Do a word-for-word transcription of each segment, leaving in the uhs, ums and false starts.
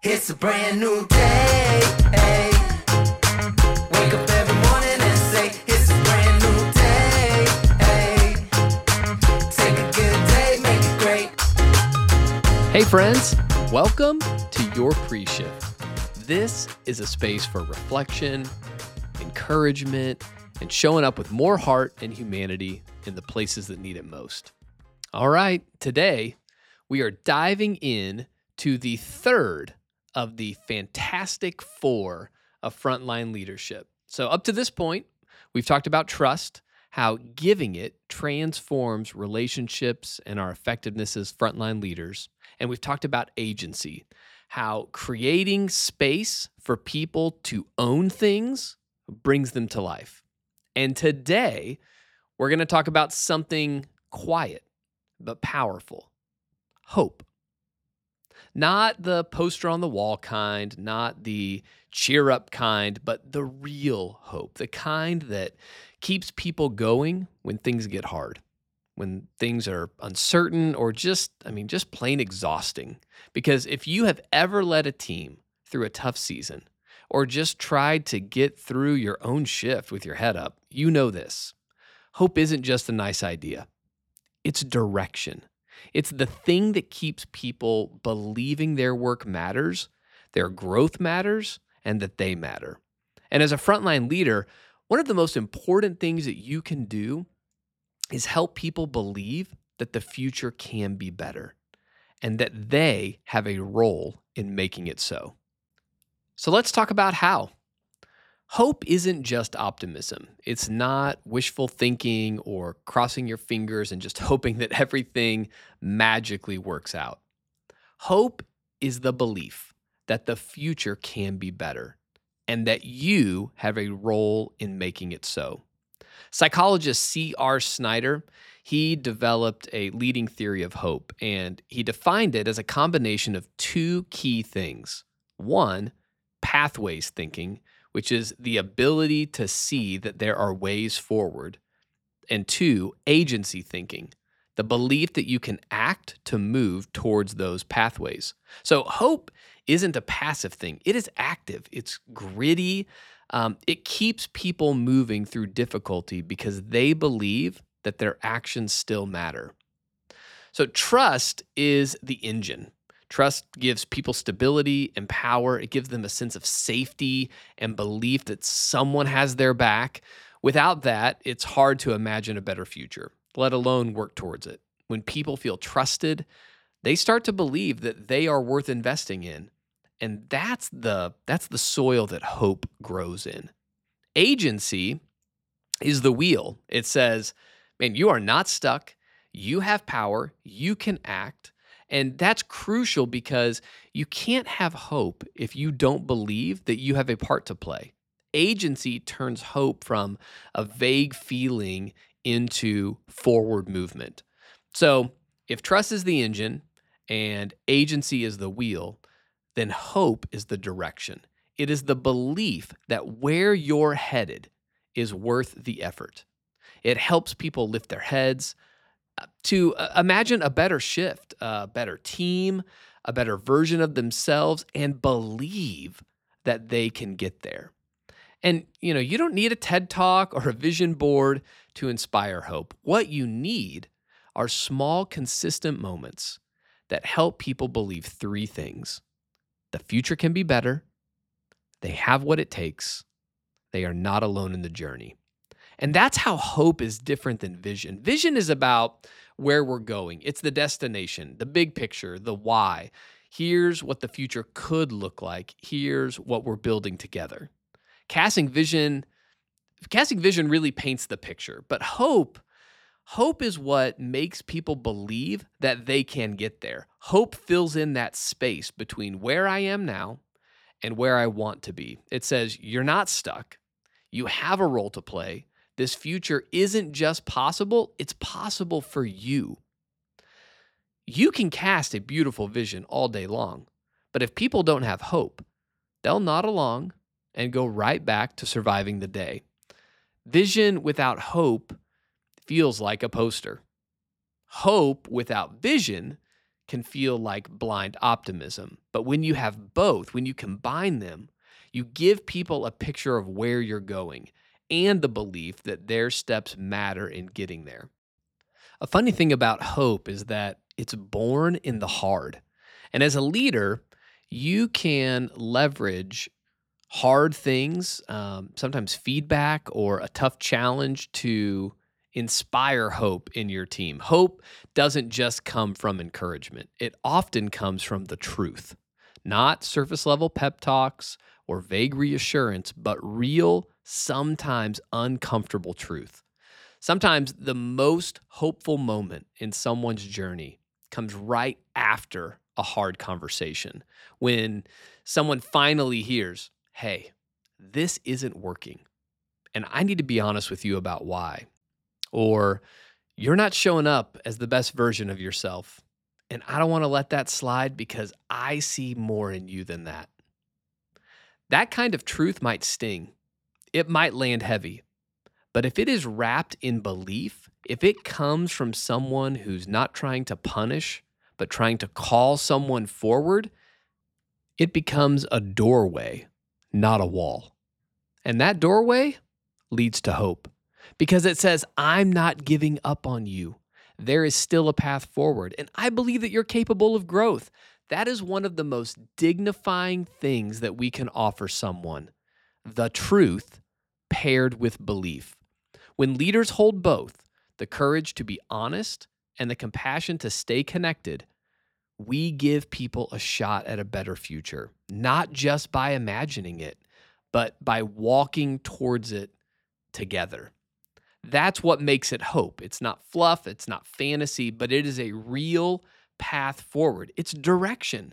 It's a brand new day. Hey. Wake up every morning and say, it's a brand new day. Hey. Take a good day, make it great. Hey friends, welcome to your pre-shift. This is a space for reflection, encouragement, and showing up with more heart and humanity in the places that need it most. All right, today we are diving in to the third of the Fantastic Four of frontline leadership. So up to this point, we've talked about trust, how giving it transforms relationships and our effectiveness as frontline leaders. And we've talked about agency, how creating space for people to own things brings them to life. And today, we're going to talk about something quiet but powerful: hope. Not the poster on the wall kind, not the cheer up kind, but the real hope, the kind that keeps people going when things get hard, when things are uncertain or just, I mean, just plain exhausting. Because if you have ever led a team through a tough season or just tried to get through your own shift with your head up, you know this. Hope isn't just a nice idea. It's direction. It's the thing that keeps people believing their work matters, their growth matters, and that they matter. And as a frontline leader, one of the most important things that you can do is help people believe that the future can be better and that they have a role in making it so. So let's talk about how. Hope isn't just optimism. It's not wishful thinking or crossing your fingers and just hoping that everything magically works out. Hope is the belief that the future can be better and that you have a role in making it so. Psychologist C R Snyder, he developed a leading theory of hope, and he defined it as a combination of two key things. One, pathways thinking, which is the ability to see that there are ways forward. And two, agency thinking, the belief that you can act to move towards those pathways. So hope isn't a passive thing. It is active. It's gritty. Um, it keeps people moving through difficulty because they believe that their actions still matter. So trust is the engine. Trust gives people stability and power. It gives them a sense of safety and belief that someone has their back. Without that, it's hard to imagine a better future, let alone work towards it. When people feel trusted, they start to believe that they are worth investing in. And that's the, that's the soil that hope grows in. Agency is the wheel. It says, man, you are not stuck. You have power. You can act. And that's crucial because you can't have hope if you don't believe that you have a part to play. Agency turns hope from a vague feeling into forward movement. So if trust is the engine and agency is the wheel, then hope is the direction. It is the belief that where you're headed is worth the effort. It helps people lift their heads, to imagine a better shift, a better team, a better version of themselves, and believe that they can get there. And, you know, you don't need a TED Talk or a vision board to inspire hope. What you need are small, consistent moments that help people believe three things: the future can be better, they have what it takes, they are not alone in the journey. And that's how hope is different than vision. Vision is about where we're going. It's the destination, the big picture, the why. Here's what the future could look like. Here's what we're building together. Casting vision, casting vision really paints the picture. But hope, hope is what makes people believe that they can get there. Hope fills in that space between where I am now and where I want to be. It says, you're not stuck. You have a role to play. This future isn't just possible, it's possible for you. You can cast a beautiful vision all day long, but if people don't have hope, they'll nod along and go right back to surviving the day. Vision without hope feels like a poster. Hope without vision can feel like blind optimism. But when you have both, when you combine them, you give people a picture of where you're going and the belief that their steps matter in getting there. A funny thing about hope is that it's born in the hard. And as a leader, you can leverage hard things, um, sometimes feedback or a tough challenge to inspire hope in your team. Hope doesn't just come from encouragement. It often comes from the truth, not surface level pep talks or vague reassurance, but real, sometimes uncomfortable truth. Sometimes the most hopeful moment in someone's journey comes right after a hard conversation, when someone finally hears, hey, this isn't working, and I need to be honest with you about why. Or you're not showing up as the best version of yourself, and I don't want to let that slide because I see more in you than that. That kind of truth might sting. It might land heavy. But if it is wrapped in belief, if it comes from someone who's not trying to punish, but trying to call someone forward, it becomes a doorway, not a wall. And that doorway leads to hope, because it says, I'm not giving up on you. There is still a path forward, and I believe that you're capable of growth. That is one of the most dignifying things that we can offer someone, the truth paired with belief. When leaders hold both, the courage to be honest and the compassion to stay connected, we give people a shot at a better future, not just by imagining it, but by walking towards it together. That's what makes it hope. It's not fluff, it's not fantasy, but it is a real path forward. It's direction.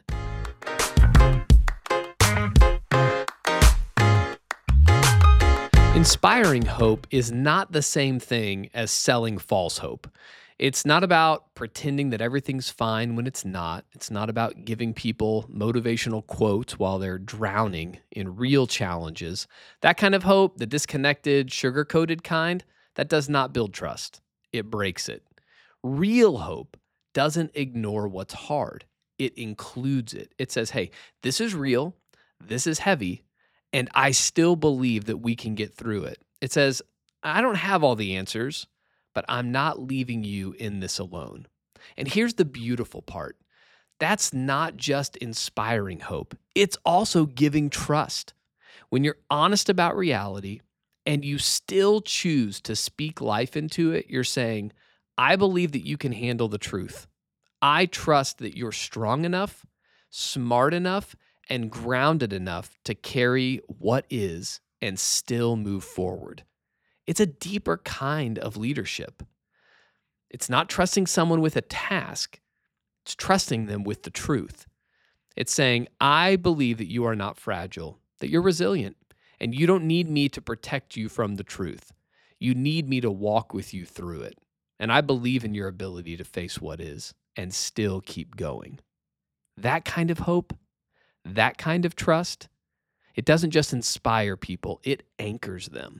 Inspiring hope is not the same thing as selling false hope. It's not about pretending that everything's fine when it's not. It's not about giving people motivational quotes while they're drowning in real challenges. That kind of hope, the disconnected, sugar-coated kind, that does not build trust. It breaks it. Real hope doesn't ignore what's hard. It includes it. It says, hey, this is real, this is heavy, and I still believe that we can get through it. It says, I don't have all the answers, but I'm not leaving you in this alone. And here's the beautiful part. That's not just inspiring hope. It's also giving trust. When you're honest about reality and you still choose to speak life into it, you're saying, I believe that you can handle the truth. I trust that you're strong enough, smart enough, and grounded enough to carry what is and still move forward. It's a deeper kind of leadership. It's not trusting someone with a task. It's trusting them with the truth. It's saying, I believe that you are not fragile, that you're resilient, and you don't need me to protect you from the truth. You need me to walk with you through it. And I believe in your ability to face what is and still keep going. That kind of hope, that kind of trust, it doesn't just inspire people, it anchors them.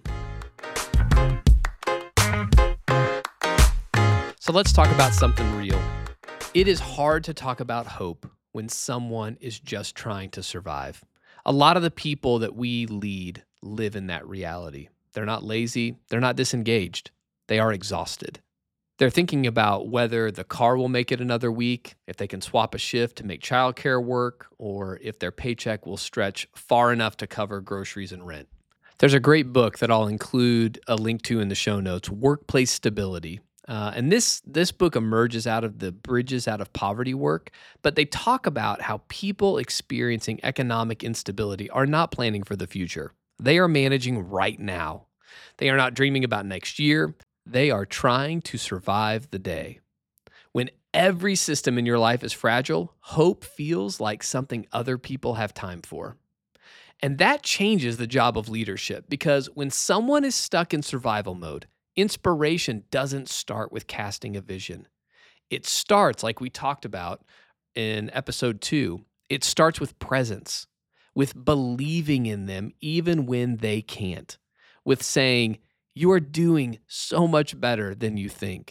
So let's talk about something real. It is hard to talk about hope when someone is just trying to survive. A lot of the people that we lead live in that reality. They're not lazy, they're not disengaged, they are exhausted. They're thinking about whether the car will make it another week, if they can swap a shift to make childcare work, or if their paycheck will stretch far enough to cover groceries and rent. There's a great book that I'll include a link to in the show notes, Workplace Stability. Uh, and this, this book emerges out of the Bridges Out of Poverty work, but they talk about how people experiencing economic instability are not planning for the future. They are managing right now. They are not dreaming about next year. They are trying to survive the day. When every system in your life is fragile, hope feels like something other people have time for. And that changes the job of leadership, because when someone is stuck in survival mode, inspiration doesn't start with casting a vision. It starts, like we talked about in episode two, it starts with presence, with believing in them even when they can't, with saying, you are doing so much better than you think,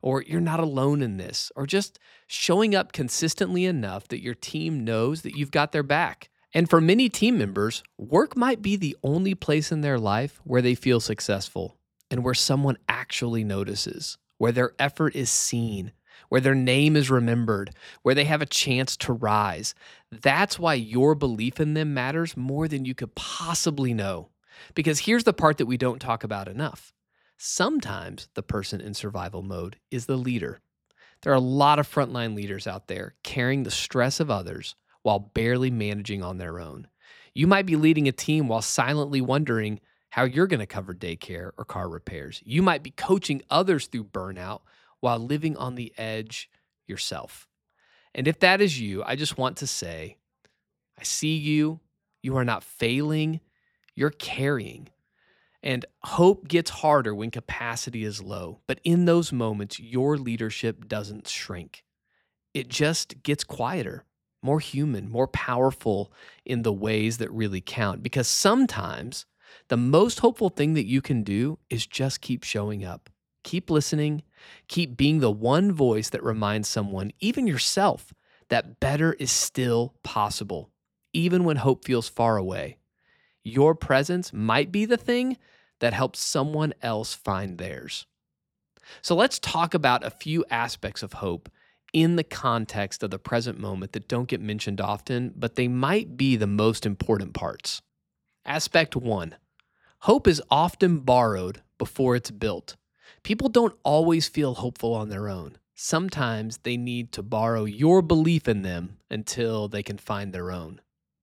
or you're not alone in this, or just showing up consistently enough that your team knows that you've got their back. And for many team members, work might be the only place in their life where they feel successful and where someone actually notices, where their effort is seen, where their name is remembered, where they have a chance to rise. That's why your belief in them matters more than you could possibly know. Because here's the part that we don't talk about enough. Sometimes the person in survival mode is the leader. There are a lot of frontline leaders out there carrying the stress of others while barely managing on their own. You might be leading a team while silently wondering how you're going to cover daycare or car repairs. You might be coaching others through burnout while living on the edge yourself. And if that is you, I just want to say, I see you. You are not failing. You're carrying. And hope gets harder when capacity is low. But in those moments, your leadership doesn't shrink. It just gets quieter, more human, more powerful in the ways that really count. Because sometimes the most hopeful thing that you can do is just keep showing up. Keep listening. Keep being the one voice that reminds someone, even yourself, that better is still possible, even when hope feels far away. Your presence might be the thing that helps someone else find theirs. So let's talk about a few aspects of hope in the context of the present moment that don't get mentioned often, but they might be the most important parts. Aspect one, hope is often borrowed before it's built. People don't always feel hopeful on their own. Sometimes they need to borrow your belief in them until they can find their own.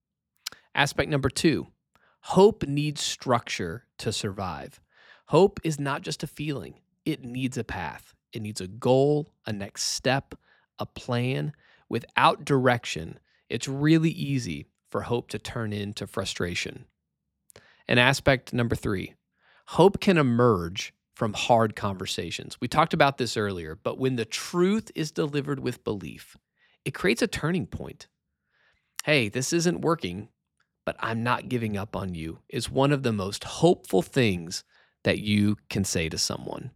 Aspect number two, hope needs structure to survive. Hope is not just a feeling. It needs a path. It needs a goal, a next step, a plan. Without direction, it's really easy for hope to turn into frustration. And aspect number three, hope can emerge from hard conversations. We talked about this earlier, but when the truth is delivered with belief, it creates a turning point. Hey, this isn't working, but I'm not giving up on you, is one of the most hopeful things that you can say to someone.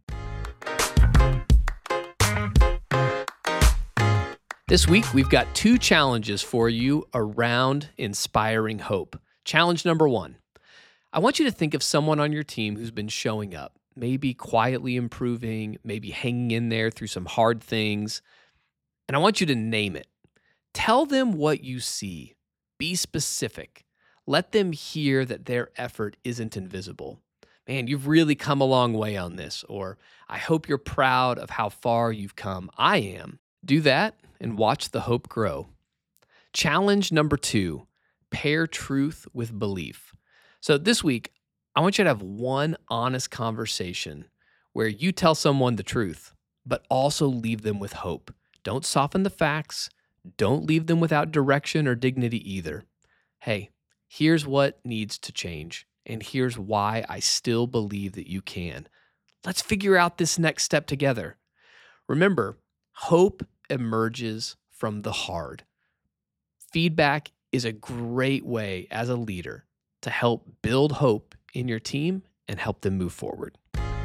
This week, we've got two challenges for you around inspiring hope. Challenge number one, I want you to think of someone on your team who's been showing up, maybe quietly improving, maybe hanging in there through some hard things, and I want you to name it. Tell them what you see. Be specific. Let them hear that their effort isn't invisible. Man, you've really come a long way on this, or I hope you're proud of how far you've come. I am. Do that and watch the hope grow. Challenge number two, pair truth with belief. So this week, I want you to have one honest conversation where you tell someone the truth, but also leave them with hope. Don't soften the facts. Don't leave them without direction or dignity either. Hey, here's what needs to change, and here's why I still believe that you can. Let's figure out this next step together. Remember, hope emerges from the hard. Feedback is a great way as a leader to help build hope in your team and help them move forward.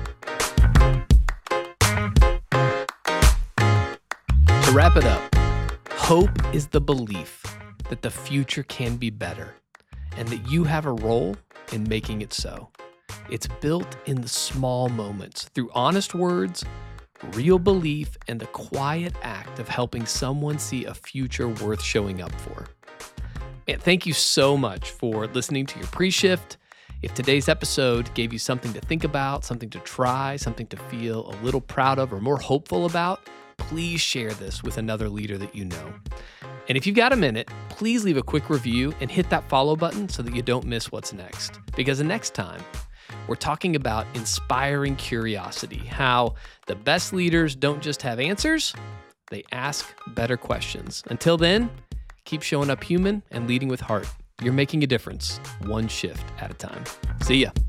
To wrap it up, hope is the belief that the future can be better and that you have a role in making it so. It's built in the small moments through honest words, real belief, and the quiet act of helping someone see a future worth showing up for. And thank you so much for listening to your pre-shift. If today's episode gave you something to think about, something to try, something to feel a little proud of or more hopeful about, please share this with another leader that you know. And if you've got a minute, please leave a quick review and hit that follow button so that you don't miss what's next. Because the next time, we're talking about inspiring curiosity, how the best leaders don't just have answers, they ask better questions. Until then, keep showing up human and leading with heart. You're making a difference, one shift at a time. See ya.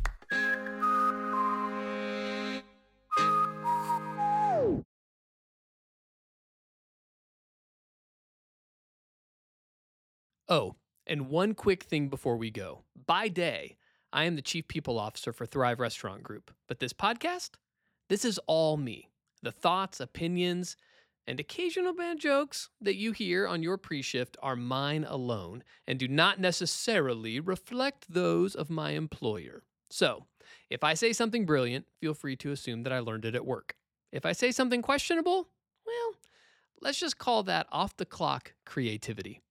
Oh, and one quick thing before we go. By day, I am the Chief People Officer for Thrive Restaurant Group, but this podcast, this is all me. The thoughts, opinions, and occasional bad jokes that you hear on your pre shift are mine alone and do not necessarily reflect those of my employer. So, if I say something brilliant, feel free to assume that I learned it at work. If I say something questionable, well, let's just call that off the clock creativity.